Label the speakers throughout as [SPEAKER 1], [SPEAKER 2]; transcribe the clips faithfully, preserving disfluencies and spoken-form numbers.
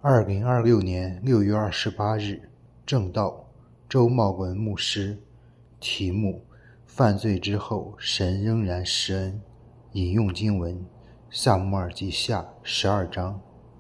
[SPEAKER 1] 二零二六年六月二十八日，正道，周茂文牧师。题目：犯罪之后，神仍然施恩。引用经文：撒母耳记下十二章。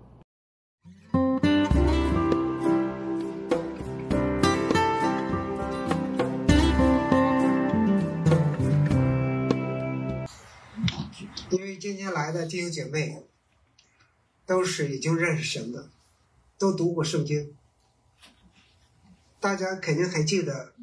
[SPEAKER 2] 因为今天来的弟兄姐妹都是已经认识神的，都读过圣经，大家肯定还记得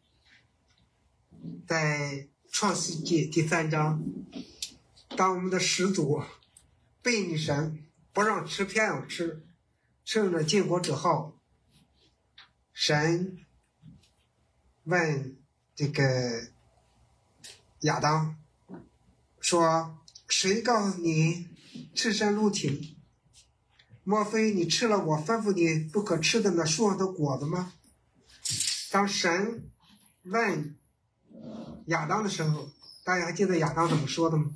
[SPEAKER 2] 在创世纪第三章，当我们的始祖悖逆神，不让吃偏要吃，趁着禁果之后，神问这个亚当说，谁告诉你赤身露体？莫非你吃了我吩咐你不可吃的那树上的果子吗？当神问亚当的时候，大家还记得亚当怎么说的吗？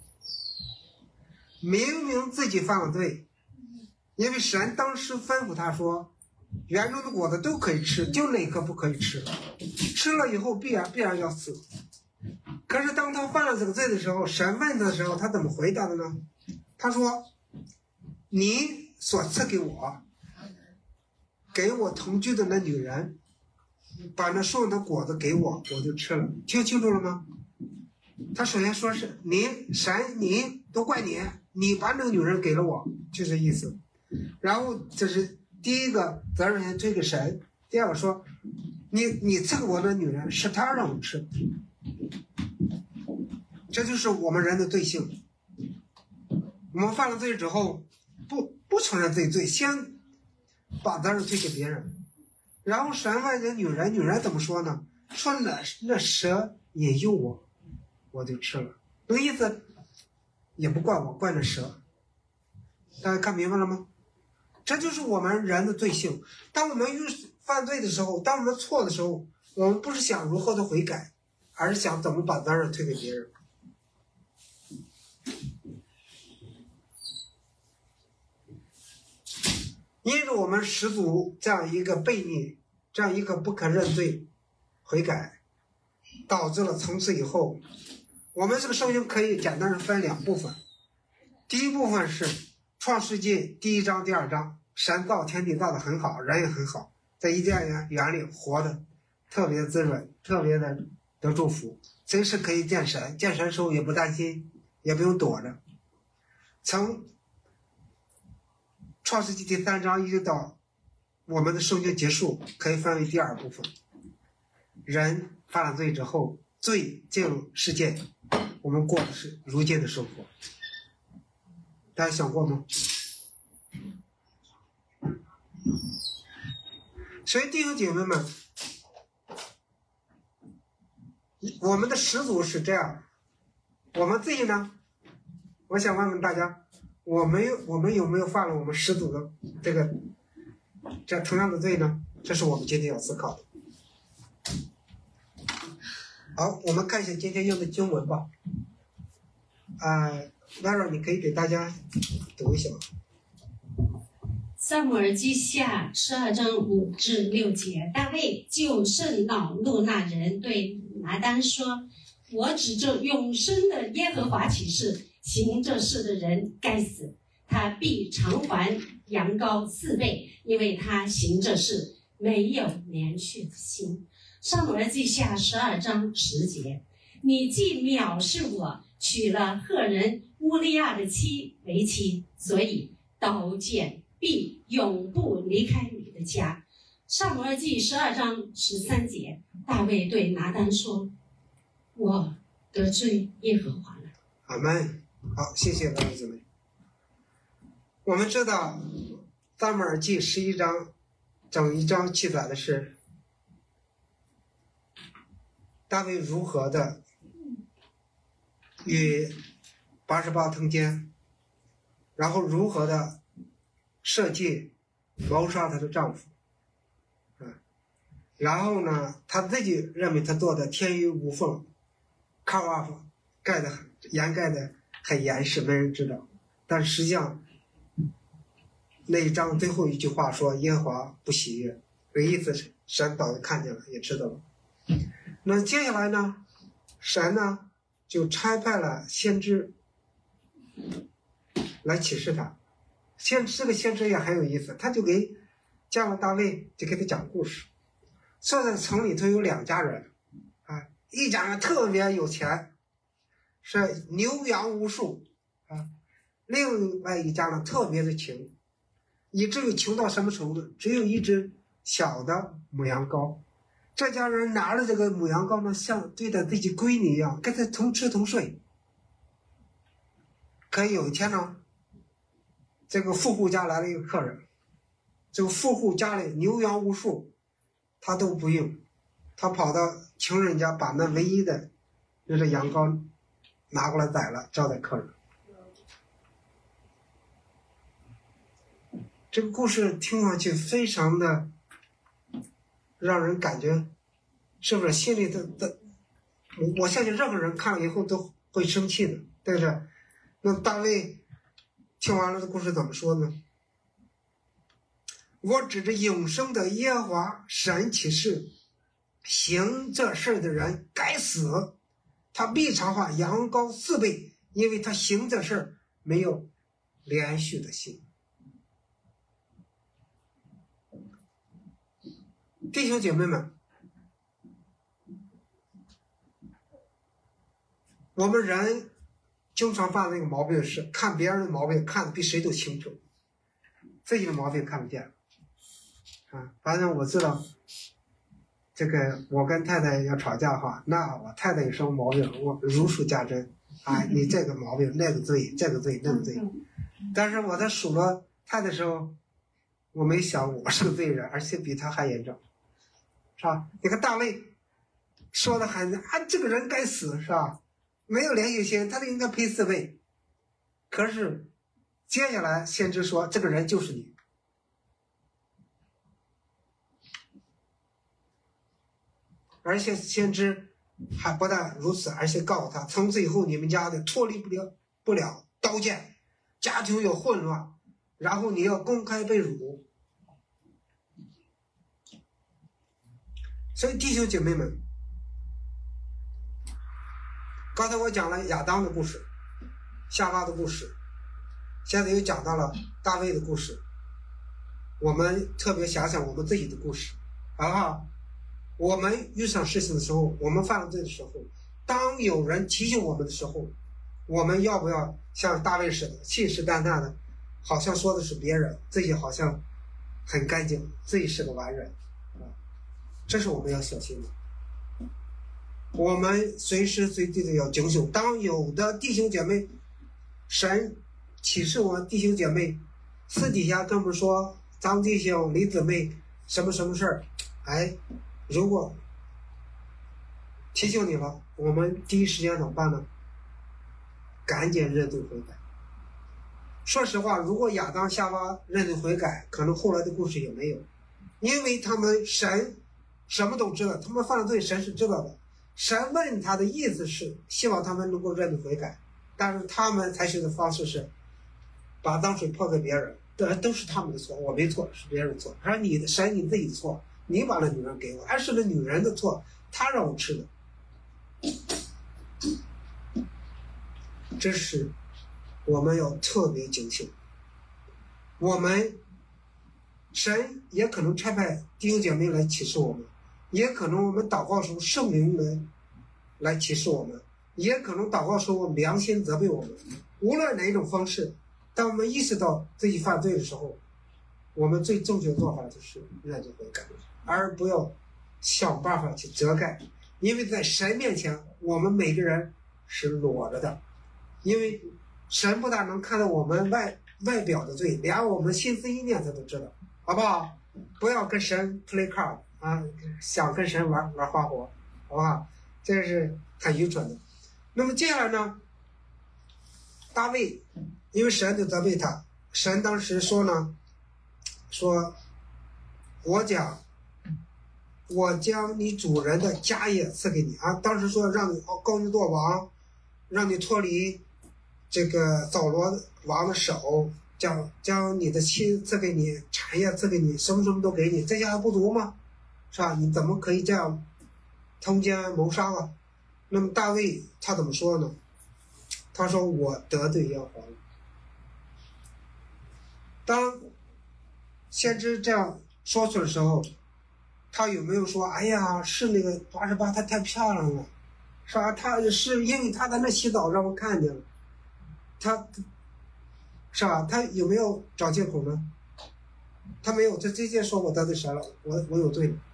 [SPEAKER 2] 明明自己犯了罪，因为神当时吩咐他说，园中的果子都可以吃，就那一颗不可以吃，吃了以后必然必然要死。可是当他犯了这个罪的时候，神问他的时候，他怎么回答的呢？他说，你所赐给我给我同居的那女人把那树上的果子给我，我就吃了。听清楚了吗？他首先说是你神你都怪你，你把那个女人给了我，就这意思。然后这是第一个责任人推给神，第二个说你你赐给我的女人是他让我吃的。这就是我们人的罪性。我们犯了罪之后不不承认自己罪，先把责任推给别人。然后神问这女人，女人怎么说呢？说那那蛇引诱我，我就吃了。那个意思也不怪我，怪那蛇。大家看明白了吗？这就是我们人的罪性。当我们遇犯罪的时候，当我们错的时候，我们不是想如何的悔改，而是想怎么把责任推给别人。因着我们始祖这样一个悖逆，这样一个不肯认罪悔改，导致了从此以后，我们这个圣经可以简单的分两部分。第一部分是创世纪第一章第二章，神造天地造得很好，人也很好，在伊甸园园里活得特别滋润，特别的得祝福，随时可以见神，见神时候也不担心，也不用躲着。从创世纪第三章一直到我们的圣经结束，可以分为第二部分。人犯了罪之后，罪进入世界，我们过的是如今的生活。大家想过吗？所以弟兄姐妹们，我们的始祖是这样，我们自己呢？我想问问大家，我们有我们有没有犯了我们始祖的这个这同样的罪呢？这是我们今天要思考的。好，我们看一下今天用的经文吧。啊、呃、，Vera， 你可以给大家读一下。
[SPEAKER 3] 撒母耳记下十二章五至六节，大卫就甚恼怒那人，对拿单说：“我指着永生的耶和华起誓，行这事的人该死，他必偿还羊羔四倍，因为他行这事没有连续的心。”撒母耳记下十二章十节，你既藐视我，娶了赫人乌利亚的妻为妻，所以刀剑必永不离开你的家。撒母耳记十二章十三节，大卫对拿单说：“我得罪耶和华了。”
[SPEAKER 2] 阿们。好，谢谢各位姊妹。我们知道撒母耳记十一章整一章记载的是大卫如何的与八十八通奸，然后如何的设计谋杀她的丈夫，嗯，然后呢，她自己认为她做的天衣无缝 ，cover up 盖的掩盖的很严实，没人知道，但实际上那一章最后一句话说耶和华不喜悦，这意思是神早就看见了，也知道了。那接下来呢，神呢就差派了先知来启示他。先这个先知也很有意思，他就给见了大卫，就给他讲故事。说在城里头有两家人啊，一家人特别有钱，是牛羊无数啊，另外一家呢特别的穷，以至于穷到什么程度？只有一只小的母羊羔。这家人拿着这个母羊羔呢，像对待自己闺女一样，跟他同吃同睡。可以有一天呢，这个富户家来了一个客人，这个富户家里牛羊无数，他都不用，他跑到穷人家把那唯一的那个羊羔拿过来宰了，招待客人。这个故事听上去非常的让人感觉，是不是心里的的？我相信任何人看了以后都会生气的，对不对？那大卫听完了这故事怎么说呢？我指着永生的耶和华神起誓，行这事的人该死，他必偿还羊羔四倍，因为他行这事没有连续的心。弟兄姐妹们，我们人经常犯那个毛病是看别人的毛病看得比谁都清楚，自己的毛病看不见啊。反正我知道，这个我跟太太要吵架的话，那我太太有什么毛病，我如数家珍啊，你这个毛病那个罪，这个罪那个罪。但是我在数落他的时候，我没想我是个罪人，而且比他还严重。是吧？你看大卫说的很啊，这个人该死，是吧？没有连续性，他就应该赔四倍。可是接下来先知说，这个人就是你。而且先知还不但如此，而且告诉他，从此以后你们家的脱离不了不了刀剑，家庭有混乱，然后你要公开被辱。所以弟兄姐妹们，刚才我讲了亚当的故事，夏娃的故事，现在又讲到了大卫的故事。我们特别想想我们自己的故事啊，我们遇上事情的时候，我们犯了罪的时候，当有人提醒我们的时候，我们要不要像大卫似的信誓旦旦的，好像说的是别人，自己好像很干净，自己是个完人。这是我们要小心的，我们随时随地的要警醒。当有的弟兄姐妹，神启示我们弟兄姐妹私底下跟我们说，张弟兄李姊妹什么什么事儿，哎，如果提醒你了，我们第一时间怎么办呢？赶紧认罪悔改。说实话，如果亚当夏娃认罪悔改，可能后来的故事也没有，因为他们神什么都知道，他们犯了罪，神是知道的。神问他的意思是希望他们能够认罪悔改，但是他们采取的方式是把脏水泼给别人，这都是他们的错，我没错，是别人的错。而你的神，你自己的错，你把那女人给我，而是那女人的错，她让我吃的。这是我们要特别警醒。我们神也可能差派弟兄姐妹来启示我们，也可能我们祷告时候圣灵来来启示我们，也可能祷告时候我们良心责备我们。无论哪一种方式，当我们意识到自己犯罪的时候，我们最正确的做法就是认罪悔改，而不要想办法去遮盖。因为在神面前，我们每个人是裸着的，因为神不但能看到我们外外表的罪，连我们心思意念他都知道，好不好？不要跟神 play card 啊，想跟神玩玩花活，好不好？这是很愚蠢的。那么接下来呢，大卫因为神就责备他，神当时说呢，说我讲我将你主人的家业赐给你啊，当时说让你高你做王，让你脱离这个扫罗王的手， 将将你的妻赐给你，产业赐给你，什么什么都给你，这下还不足吗？是吧？你怎么可以这样通奸谋杀了？那么大卫他怎么说呢？他说我得罪耶和华了。当先知这样说出的时候，他有没有说哎呀是那个八十八她太漂亮了，是吧？他是因为他在那洗澡让我看见了，他是吧？他有没有找借口呢？他没有，他直接说我得罪神了，我我有罪了。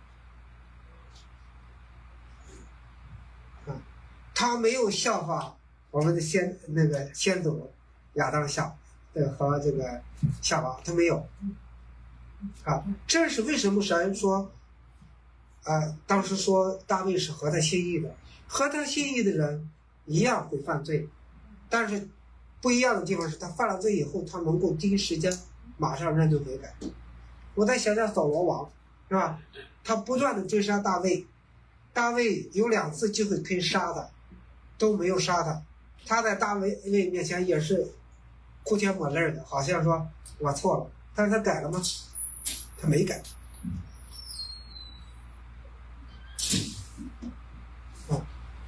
[SPEAKER 2] 啊，他没有效法我们的先那个先祖亚当夏，呃和这个夏娃，他没有。啊，这是为什么神说，呃，当时说大卫是合他心意的，合他心意的人一样会犯罪，但是不一样的地方是他犯了罪以后，他能够第一时间马上认罪悔改。我再想想扫罗王，是吧？他不断的追杀大卫，大卫有两次机会可以杀他，都没有杀他。他在大卫面前也是哭天抹泪的，好像说我错了，但是他改了吗？他没改。啊，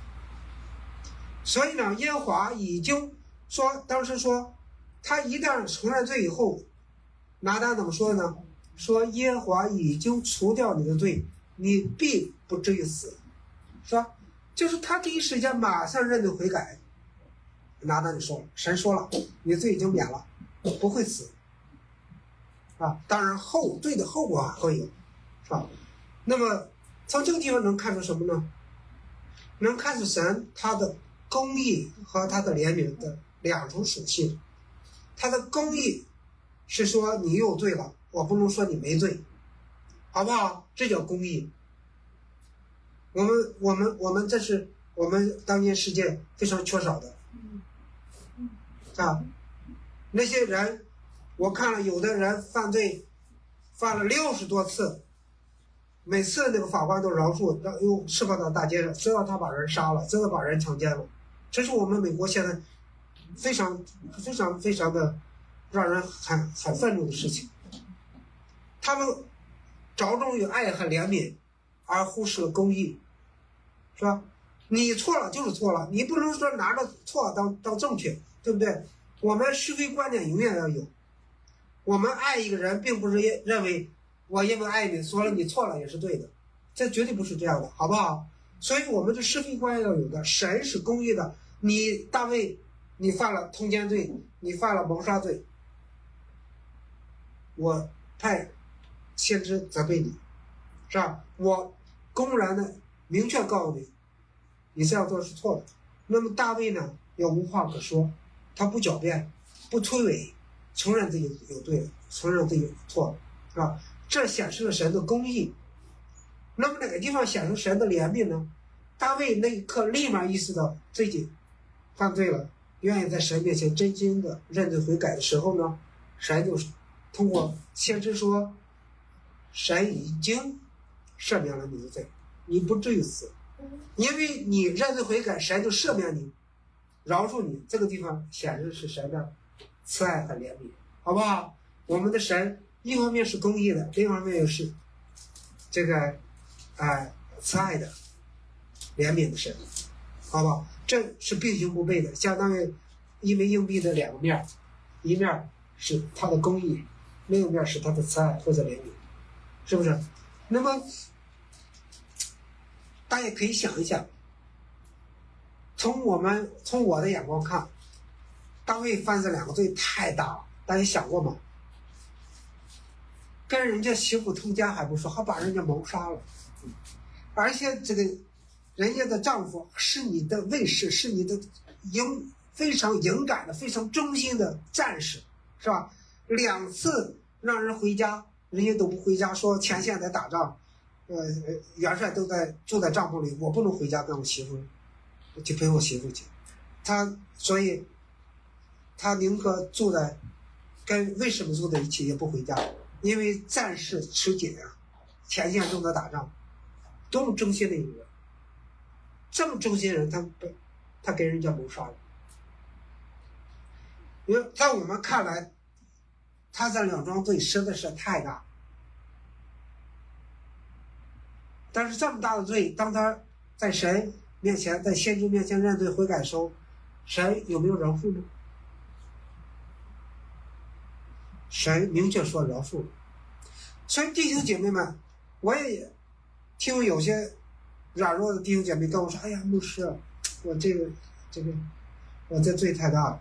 [SPEAKER 2] 所以呢，耶和华已经说，当时说，他一旦承认罪以后，拿单怎么说呢？说耶和华已经除掉你的罪，你必不至于死，是吧？就是他第一时间马上认罪悔改。拿单就说了，神说了，你罪已经免了，不会死。啊，当然后罪的后果还会有，是吧？那么从这个地方能看出什么呢？能看出神他的公义和他的怜悯的两种属性。他的公义是说你有罪了，我不能说你没罪，好不好？这叫公义。我们我们我们这是我们当今世界非常缺少的。啊，那些人，我看了有的人犯罪，犯了六十多次，每次那个法官都饶恕，让又释放到大街上，知道他把人杀了，知道把人强奸了，这是我们美国现在非常非常非常的让人很很愤怒的事情。他们着重于爱和怜悯，而忽视了公义，是吧？你错了就是错了，你不能说拿着错当当正确。对不对？我们是非观念永远要有。我们爱一个人，并不是认为我因为爱你，说了你错了也是对的，这绝对不是这样的，好不好？所以我们的是非观念要有的。神是公义的，你大卫，你犯了通奸罪，你犯了谋杀罪，我派先知责备你，是吧？我公然的明确告诉你，你这样做是错的。那么大卫呢，也无话可说。他不狡辩，不推诿，承认自己有对了，承认自己有错了，是吧？这显示了神的公义。那么哪个地方显示神的怜悯呢？大卫那一刻立马意识到自己犯罪了，愿意在神面前真心的认罪悔改的时候呢，神就通过先知说，神已经赦免了你的罪，你不至于死，因为你认罪悔改，神就赦免你，饶恕你。这个地方显示是神的慈爱和怜悯，好不好？我们的神一方面是公义的，另一方面又是这个啊、呃、慈爱的怜悯的神，好不好？这是并行不悖的，相当于一枚硬币的两个面，一面是他的公义，另一面是他的慈爱或者怜悯，是不是？那么大家可以想一想，从我们从我的眼光看，大卫犯这两个罪太大了，大家想过吗？跟人家媳妇通奸还不说，还把人家谋杀了，而且这个人家的丈夫是你的卫士，是你的勇非常勇敢的、非常忠心的战士，是吧？两次让人回家，人家都不回家，说前线在打仗，呃，元帅都在住在帐篷里，我不能回家跟我媳妇去陪我媳妇去，他所以他宁可住在跟卫士们住在一起，也不回家，因为战事吃紧啊，前线正在打仗，多么忠心的一个人，这么忠心的人，他被他给人家谋杀了。因为在我们看来， 他这两桩罪实在是太大。但是这么大的罪，当他在神面前，在先知面前认罪悔改的时候，神有没有饶恕呢？神明确说饶恕。所以弟兄姐妹们，我也听有些软弱的弟兄姐妹跟我说：“哎呀，牧师，我这个这个，我这罪太大了。”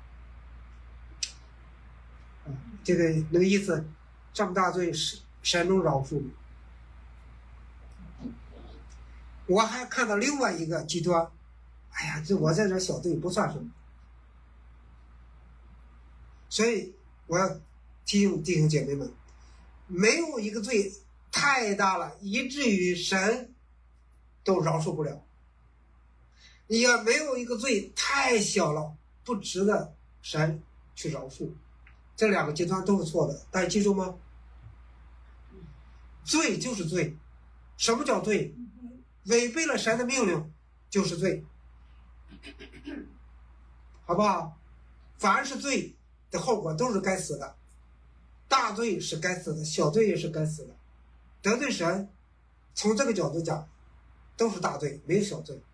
[SPEAKER 2] 啊，这个那个意思，这么大罪，神神能饶恕吗？我还看到另外一个极端，哎呀，这我在这小罪不算什么。所以我要提醒弟兄姐妹们，没有一个罪太大了，以至于神都饶恕不了；也没有一个罪太小了，不值得神去饶恕。这两个极端都是错的，大家记住吗？罪就是罪。什么叫罪？违背了神的命令就是罪，好不好？凡是罪的后果都是该死的，大罪是该死的，小罪也是该死的。得罪神，从这个角度讲，都是大罪，没有小罪，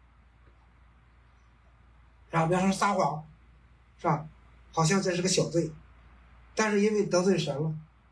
[SPEAKER 2] 是吧？比方说撒谎，是吧？好像这是个小罪，但是因为得罪神了，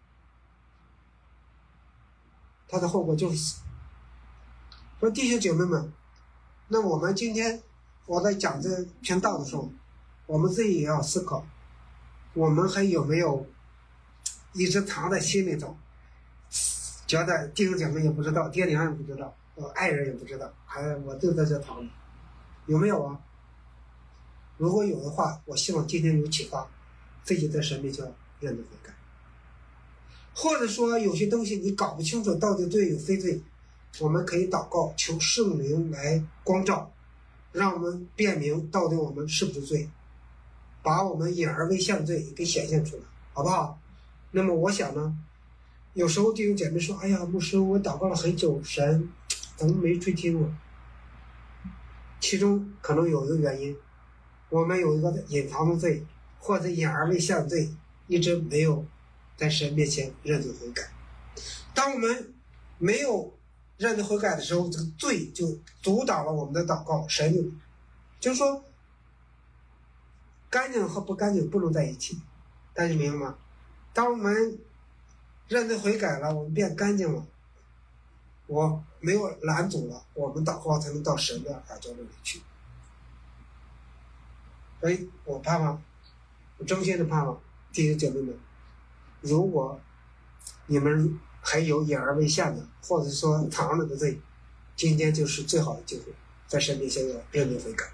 [SPEAKER 2] 他的后果就是死。说弟兄姐妹们，那我们今天我在讲这篇道的时候，我们自己也要思考，我们还有没有一直藏在心里头，觉得弟兄姐妹也不知道，爹娘也不知道，我爱人也不知道，还我就在这藏着，有没有啊？如果有的话，我希望今天有启发，自己在神面前认得悔改。或者说有些东西你搞不清楚到底罪与非罪，我们可以祷告求圣灵来光照，让我们辨明到底我们是不是罪，把我们隐而未现罪给显现出来，好不好？那么我想呢，有时候弟兄姐妹说：“哎呀，牧师，我祷告了很久，神怎么没垂听我？”其中可能有一个原因，我们有一个隐藏的罪，或者隐而未现罪，一直没有在神面前认罪悔改。当我们没有认罪悔改的时候，这个罪就阻挡了我们的祷告，神就就是说，干净和不干净不能在一起，大家明白吗？当我们认罪悔改了，我们变干净了，我没有拦阻了，我们祷告才能到神的耳朵里去。所以我盼望，我真心的盼望弟兄姐妹们，如果你们还有隐而未现的，或者说藏着的罪，今天就是最好的机会，在神面前要认罪悔改。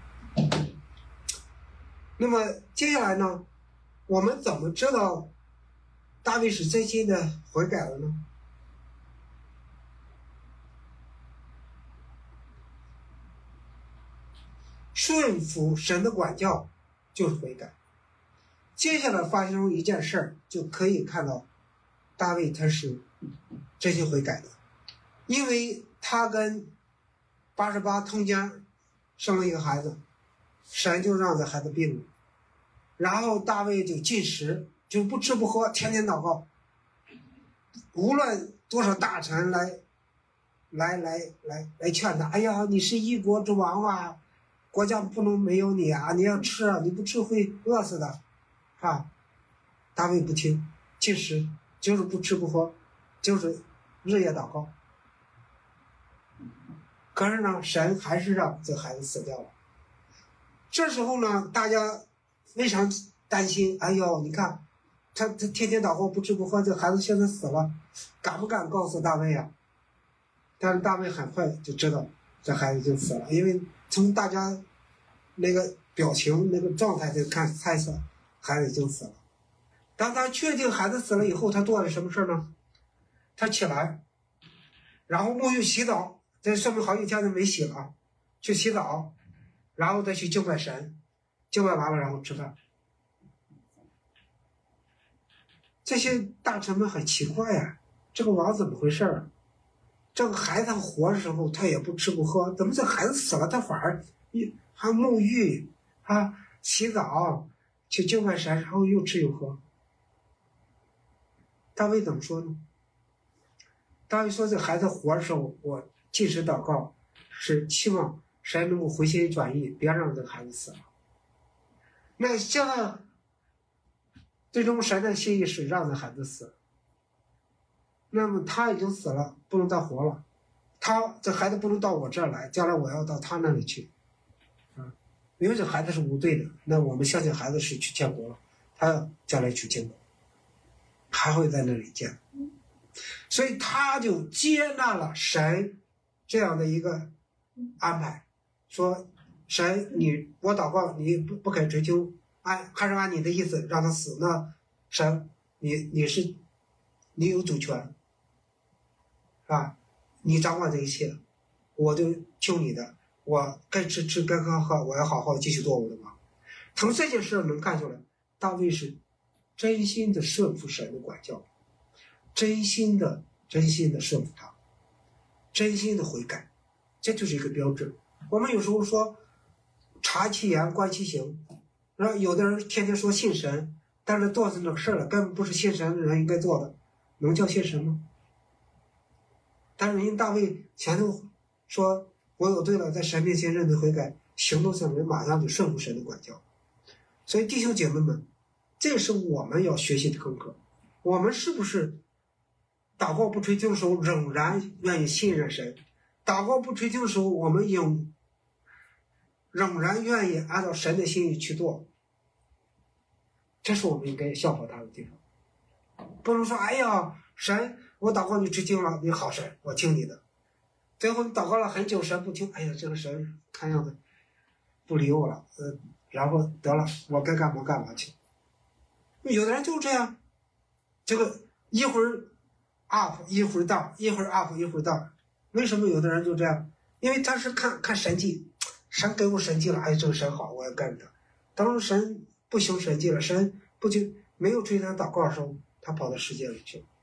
[SPEAKER 2] 那么接下来呢，我们怎么知道大卫是真心的悔改了呢？顺服神的管教就是悔改。接下来发生一件事儿，就可以看到大卫他是真心悔改的，因为他跟八十八通奸生了一个孩子，神就让这孩子病了，然后大卫就禁食，就不吃不喝，天天祷告，无论多少大臣来来来来来劝他，哎呀，你是一国之王啊，国家不能没有你啊，你要吃啊，你不吃会饿死的，啊，大卫不听，禁食，就是不吃不喝，就是日夜祷告。可是呢，神还是让这孩子死掉了。这时候呢，大家非常担心，哎呦，你看他他天天祷告不吃不喝，这孩子现在死了，敢不敢告诉大卫啊？但是大卫很快就知道这孩子就死了，因为从大家那个表情那个状态就看猜测孩子已经死了。当他确定孩子死了以后，他做了什么事呢？他起来，然后沐浴洗澡，这说明好几天都没洗了，去洗澡，然后再去敬拜神，敬拜完了然后吃饭。这些大臣们很奇怪呀、啊，这个王怎么回事啊？这个孩子活的时候他也不吃不喝，怎么这孩子死了他反而还沐浴啊、洗澡，去敬拜神，然后又吃又喝？ 大卫怎么说呢？大卫说这孩子活的时候，我进食祷告是期望神能够回心转意，别让这个孩子死了。那现在最终神的心意是让这孩子死，那么他已经死了，不能再活了，他这孩子不能到我这儿来，将来我要到他那里去啊，因为这孩子是无罪的，那我们相信孩子是去建国了，他将来去建国还会在那里见，所以他就接纳了神这样的一个安排，说神你我祷告你不不肯追究，按还是按你的意思让他死，那神你你是你有主权啊，你掌管这一切，我就听你的，我该吃吃该喝喝，我要好好继续做我的王。从这件事能看出来，大卫是真心的顺服神的管教，真心的真心的顺服他，真心的悔改，这就是一个标志。我们有时候说察其言观其行，然后有的人天天说信神，但是做成这个事儿了，根本不是信神的人应该做的，能叫信神吗？但是人大卫前头说我有罪了，在神面前认罪悔改，行动上人马上就顺服神的管教。所以弟兄姐妹们，这是我们要学习的功课。我们是不是祷告不吹经的时候仍然愿意信任神？祷告不吹经的时候，我们应仍然愿意按照神的心意去做，这是我们应该效法他的地方。不能说哎呀神我祷告你吹经了，你好神我听你的，最后你祷告了很久神不听，哎呀这个神看样子不理我了，呃，然后得了我该干嘛干嘛去。有的人就是这样，这个一会儿 up 一会儿 down， 一会儿 up 一会儿 down。为什么有的人就这样？因为他是看看神迹，神给我神迹了，哎，这个神好，我要跟着他。当神不行神迹了，神不就没有追他祷告的时候，他跑到世界里去了。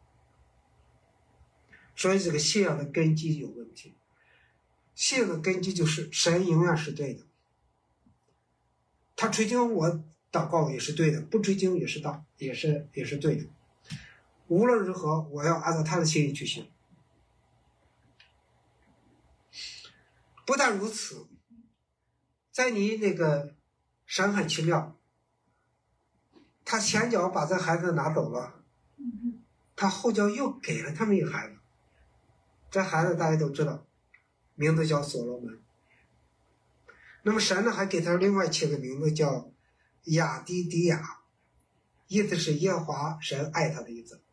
[SPEAKER 2] 所以这个信仰的根基有问题。信仰的根基就是神永远是对的，他吹经我祷告也是对的，不吹经也是道，也是也是对的。无论如何，我要按照他的心意去行。不但如此，在你那个神很奇妙，他前脚把这孩子拿走了，他后脚又给了他们一个孩子。这孩子大家都知道，名字叫所罗门。那么神呢还给他另外起个名字叫亚迪迪亚，意思是耶和华神爱他的意思。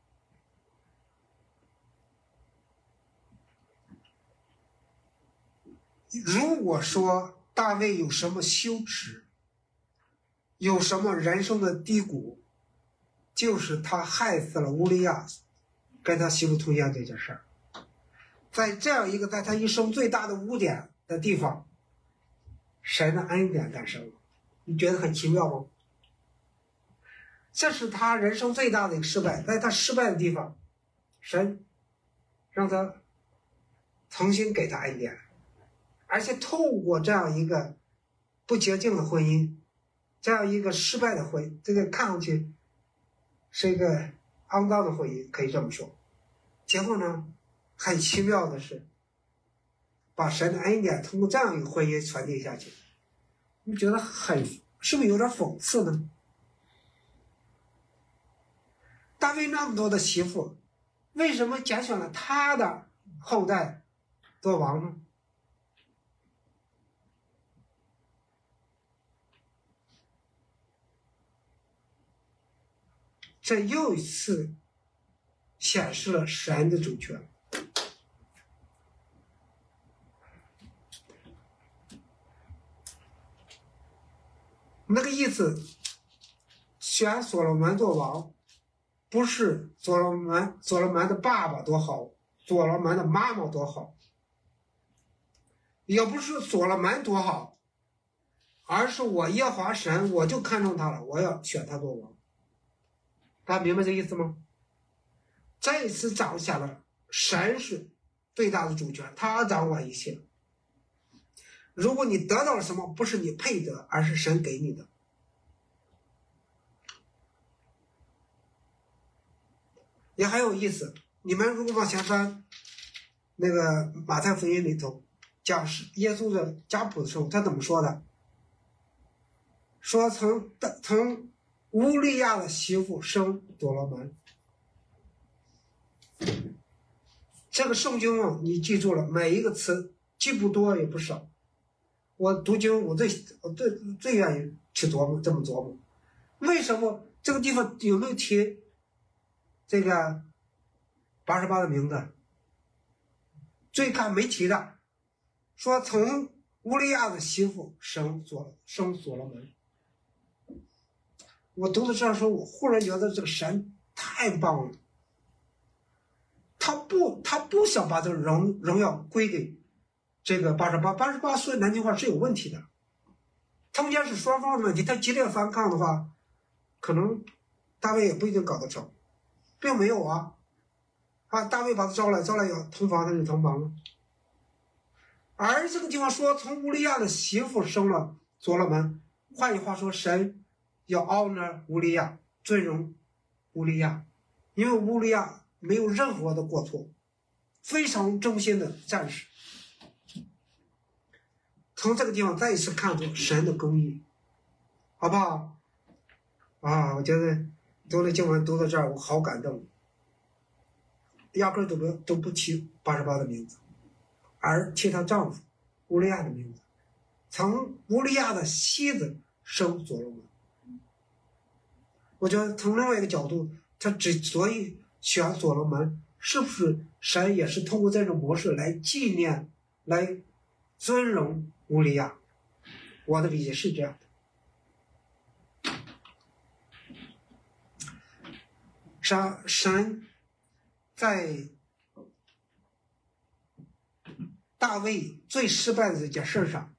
[SPEAKER 2] 如果说大卫有什么羞耻，有什么人生的低谷，就是他害死了乌利亚跟他媳妇通奸这件事儿。在这样一个在他一生最大的污点的地方，神的恩典诞生了，你觉得很奇妙吗？这是他人生最大的一个失败，在他失败的地方，神让他重新给他恩典，而且透过这样一个不洁净的婚姻，这样一个失败的婚姻，这个看上去是一个肮脏的婚姻，可以这么说。结果呢，很奇妙的是，把神的恩典通过这样一个婚姻传递下去，你觉得很是不是有点讽刺呢？大卫那么多的媳妇，为什么拣选了他的后代做王呢？这又一次显示了神的主权。那个意思，选所罗门做王，不是所罗门所罗门的爸爸多好，所罗门的妈妈多好，也不是所罗门多好，而是我耶和华神，我就看中他了，我要选他做王。大家明白这意思吗？这一次彰显了神是最大的主权，他掌管一切。如果你得到了什么，不是你配得，而是神给你的。 也很有意思。你们如果往前翻，那个马太福音里头讲耶稣的家谱的时候，他怎么说的？说从从乌利亚的媳妇生所罗门。这个圣经啊，你记住了，每一个词既不多也不少。我读经，我最我最最愿意去琢磨这么琢磨，为什么这个地方有没有提这个八十八的名字？最看没提的，说从乌利亚的媳妇生所生所罗门。我读到这儿的时候，我忽然觉得这个神太棒了。他不，他不想把这个荣荣耀归给这个八十八，八十八说南京话是有问题的。他们家是双方的问题，他激烈反抗的话，可能大卫也不一定搞得成，并没有啊。啊，大卫把他招来，招来要同房，他就同房了。而这个地方说，从乌利亚的媳妇生了所罗门，换句话说，神要 honor 乌利亚，尊荣乌利亚，因为乌利亚没有任何的过错，非常忠心的战士。从这个地方再一次看出神的公义，好不好？啊，我觉得读了经文读到这儿，我好感动，压根儿都不都不提八十八的名字，而提她丈夫乌利亚的名字，从乌利亚的妻子生所罗门。我觉得从另外一个角度，他之所以选所罗门，是不是神也是通过这种模式来纪念、来尊荣乌利亚？我的理解是这样的。神神在大卫最失败的这件事上，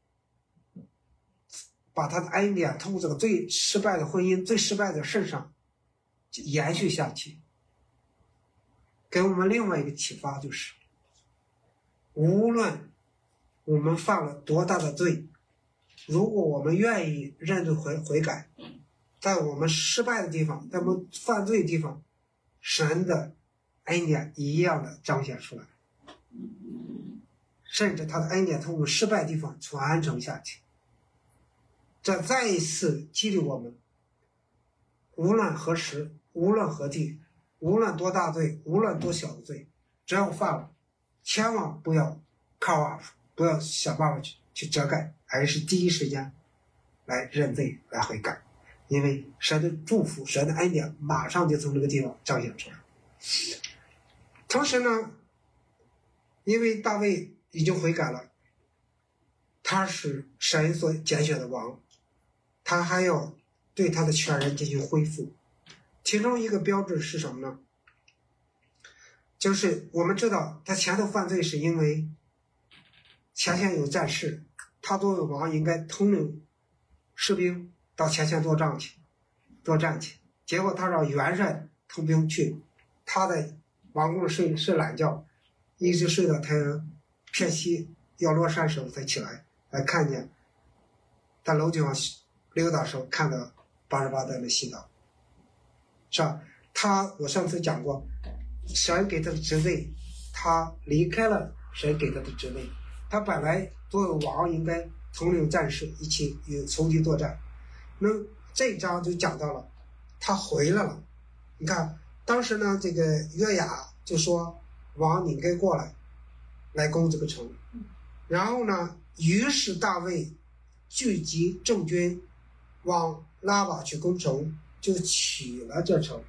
[SPEAKER 2] 把他的恩典通过这个最失败的婚姻、最失败的事上延续下去，给我们另外一个启发，就是无论我们犯了多大的罪，如果我们愿意认罪悔悔改，在我们失败的地方，在我们犯罪的地方，神的恩典一样的彰显出来，甚至他的恩典从我们失败的地方传承下去。这再一次激励我们，无论何时，无论何地，无论多大罪，无论多小的罪，只要犯了，千万不要 cover up， 不要想办法去去遮盖，而是第一时间来认罪来悔改，因为神的祝福、神的恩典马上就从这个地方彰显出来。同时呢，因为大卫已经悔改了，他是神所拣选的王，他还要对他的全人进行恢复。其中一个标志是什么呢？就是我们知道他前头犯罪是因为前线有战事，他作为王应该统领士兵到前线作战去作战去，结果他让元帅统兵去，他在王宫睡睡懒觉，一直睡到太阳偏西要落山时候才起来，来看见在楼顶上溜达的时候看到八十八在那洗澡，是吧？他我上次讲过，神给他的职位，他离开了神给他的职位，他本来作为王应该统领战士一起与仇敌作战，那这一章就讲到了他回来了。你看当时呢，这个约雅就说王你应该过来来攻这个城，然后呢，于是大卫聚集众军往拉瓦去攻城，就取了这城。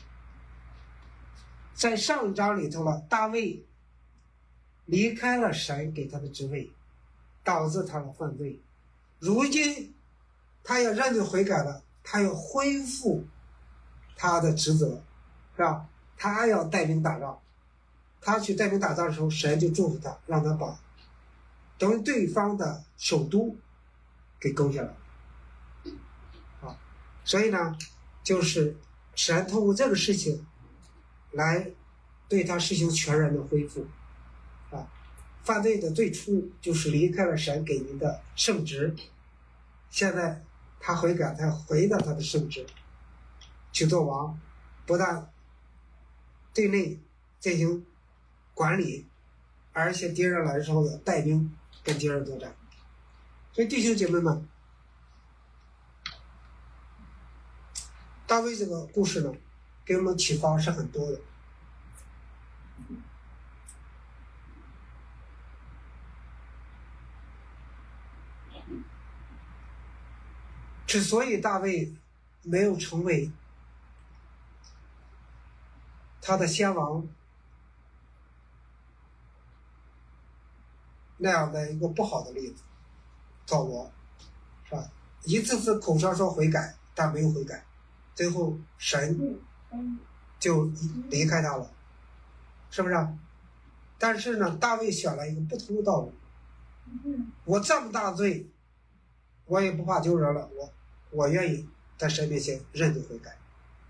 [SPEAKER 2] 在上一章里头了，大卫离开了神给他的职位，导致他的犯罪。如今他要认罪悔改了，他要恢复他的职责，是吧？他要带兵打仗，他去带兵打仗的时候，神就祝福他，让他把等于对方的首都给攻下来啊。所以呢，就是神通过这个事情来对他实行全然的恢复啊。犯罪的最初就是离开了神给您的圣职，现在他悔改，他回到他的圣职去做王，不但对内进行管理，而且敌人来的时候要带兵跟敌人作战。所以弟兄姐妹们，大卫这个故事呢，给我们启发是很多的。之所以大卫没有成为他的先王那样的一个不好的例子，扫罗是吧？一次次口上说悔改，但没有悔改，最后神就离开他了，是不是啊？但是呢，大卫选了一个不同的道路。我这么大的罪，我也不怕丢人了，我我愿意在神面前认罪悔改。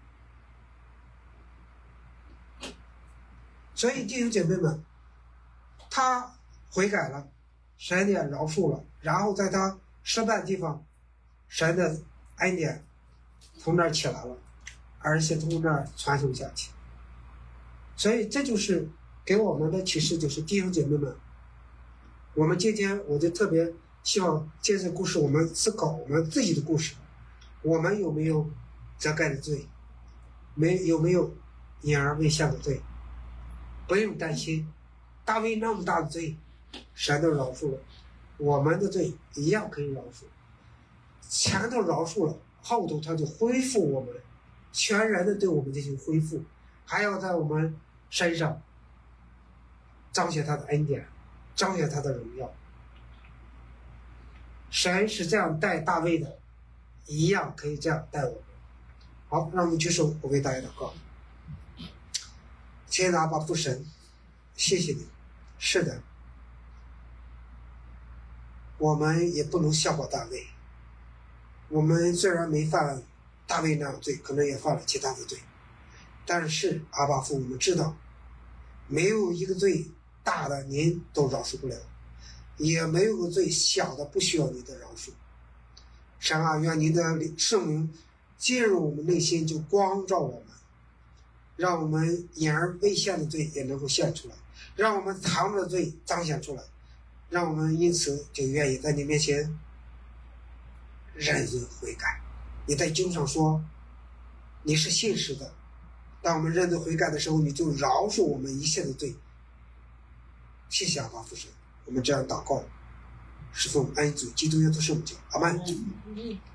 [SPEAKER 2] 所以弟兄姐妹们，他悔改了，神也饶恕了，然后在他失败的地方，神的恩典从那儿起来了，而且从那儿传承下去。所以这就是给我们的启示，就是弟兄姐妹们，我们今天我就特别希望借这故事，我们思考我们自己的故事，我们有没有遮盖的罪，没有没有隐而未现的罪？不用担心，大卫那么大的罪，神都饶恕了，我们的罪一样可以饶恕。前头饶恕了，后头他就恢复我们，全然的对我们进行恢复，还要在我们身上彰显他的恩典，彰显他的荣耀。神是这样待大卫的，一样可以这样待我们。好，让我们举手，我为大家祷告。亲爱的阿爸父神，谢谢你。是的，我们也不能效法大卫。我们虽然没犯大卫那样罪，可能也犯了其他的罪，但是阿爸父，我们知道，没有一个罪大的您都饶恕不了，也没有个罪小的不需要你的饶恕。神啊，愿您的圣灵进入我们内心，就光照我们，让我们隐而未现的罪也能够现出来，让我们藏着的罪彰显出来，让我们因此就愿意在你面前认罪悔改。你在经上说你是信实的，当我们认罪悔改的时候，你就饶恕我们一切的罪。谢谢阿爸父神，我们这样祷告是奉恩主基督耶稣圣名，阿们。